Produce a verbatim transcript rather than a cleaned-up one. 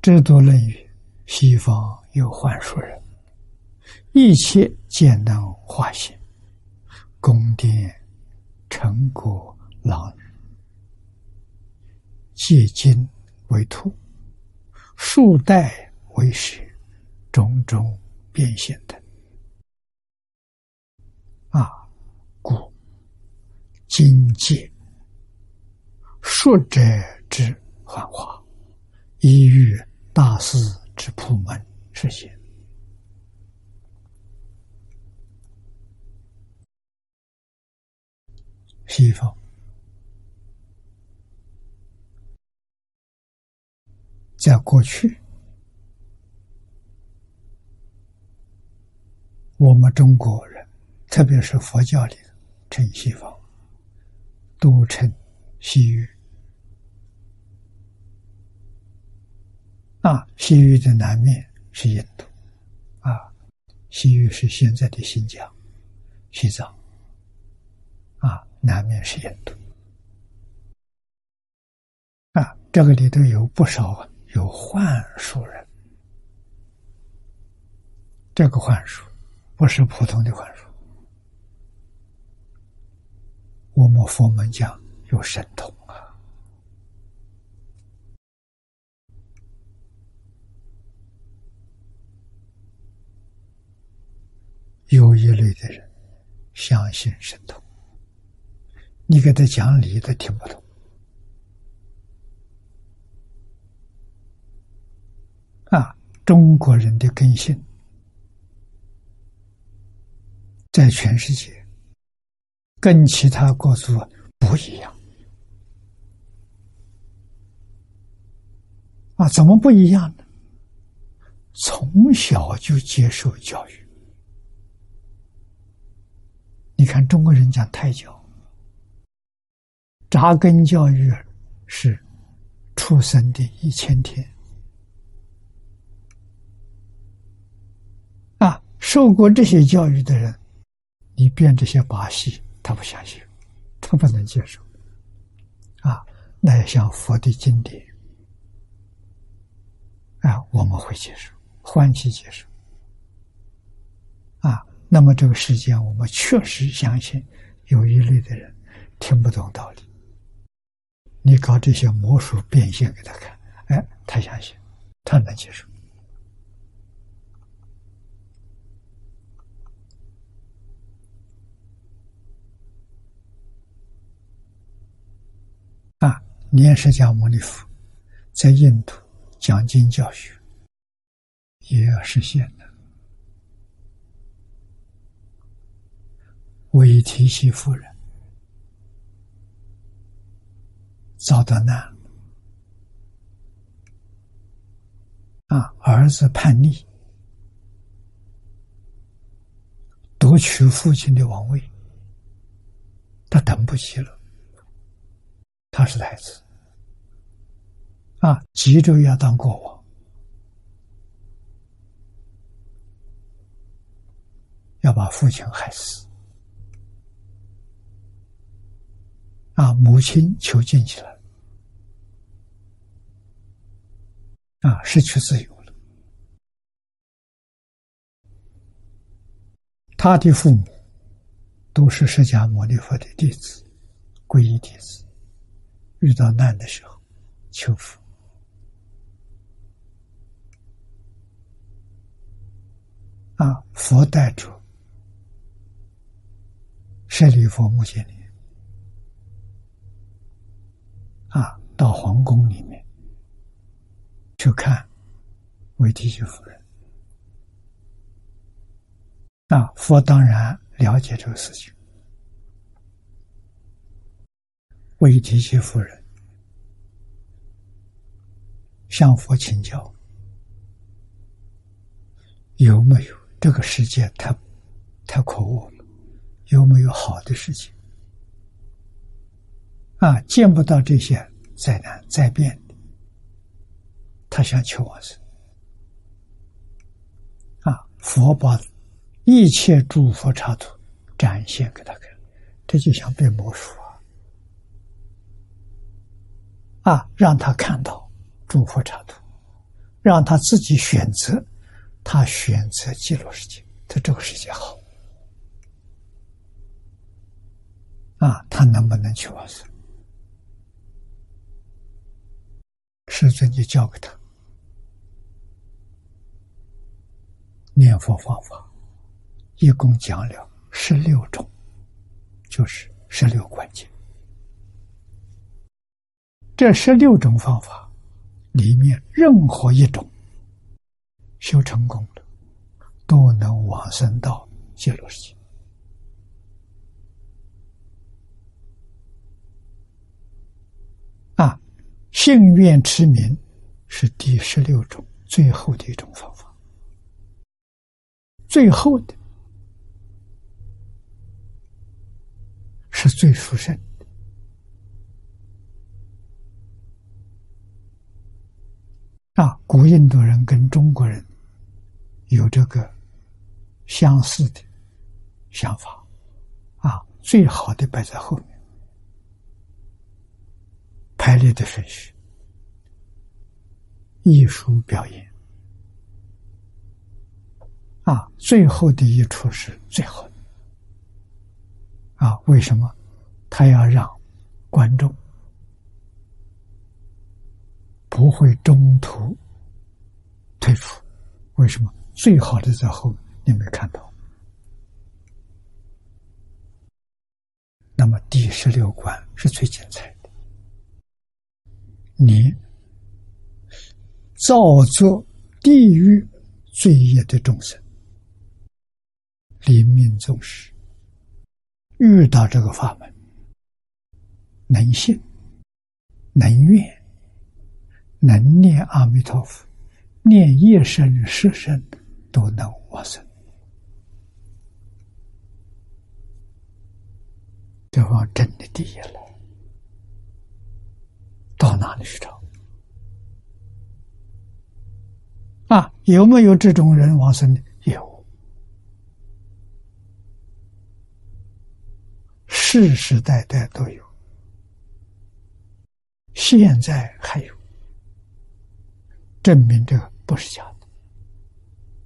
知多论语：西方有幻术人，一切皆能化现，宫殿城国狼女，借金为兔，数代为蛇，种种变现等。啊，故今界术者之幻化，依于大师之普门实现。西方在过去，我们中国人，特别是佛教里的称西方，都称西域。啊，西域的南面是印度，啊，西域是现在的新疆、西藏，啊，南面是印度。啊，这个里头有不少有幻术人，这个幻术不是普通的幻术，我们佛门讲有神通啊。有一类的人相信神通，你给他讲理他听不懂。啊，中国人的根性在全世界跟其他国族不一样。啊，怎么不一样呢？从小就接受教育。你看中国人讲胎教，扎根教育是出生的一千天。啊，受过这些教育的人，你变这些把戏，他不相信，他不能接受。啊，那像佛的经典，啊，我们会接受，欢喜接受。啊，那么这个世间，我们确实相信有一类的人听不懂道理，你搞这些魔术变现给他看，哎，他相信，他能接受。啊，念释迦牟尼佛在印度讲经教学，也要实现的。韦提希夫人遭到难了，啊，儿子叛逆，夺取父亲的王位，他等不及了。他是太子，啊，急着要当国王，要把父亲害死。啊，母亲囚禁起来，啊，失去自由了。他的父母都是释迦牟尼佛的弟子，皈依弟子。遇到难的时候求佛，啊，佛带着舍利弗、目犍连啊到皇宫里面去看韦提希夫人。啊，佛当然了解这个事情。韦提希夫人向佛请教，有没有这个世界太太可恶了，有没有好的事情？啊，见不到这些灾难灾变的，他想求往生。啊，佛把一切诸佛刹土展现给他看，这就像变魔术啊！啊，让他看到诸佛刹土， 让他自己选择，他选择极乐世界，他这个世界好啊，他能不能去往生？师尊就教给他念佛方法，一共讲了十六种，就是十六关键。这十六种方法里面，任何一种修成功的，都能往生到极乐世界。啊，信愿持名是第十六种，最后的一种方法。最后的是最殊胜的。啊，古印度人跟中国人有这个相似的想法，啊，最好的摆在后面，排列的顺序，艺术表演，啊，最后的一出是最好的。啊，为什么？他要让观众不会中途退出。为什么？最好的在后面，你没看到。那么第十六关是最精彩的。你造作地狱罪业的众生，临命终时遇到这个法门，能信、能愿、能念阿弥陀佛，念一生十生都能往生。这方真的第一了，到哪里去找？啊，有没有这种人往生的？有，世世代代都有，现在还有，证明这个不是假的。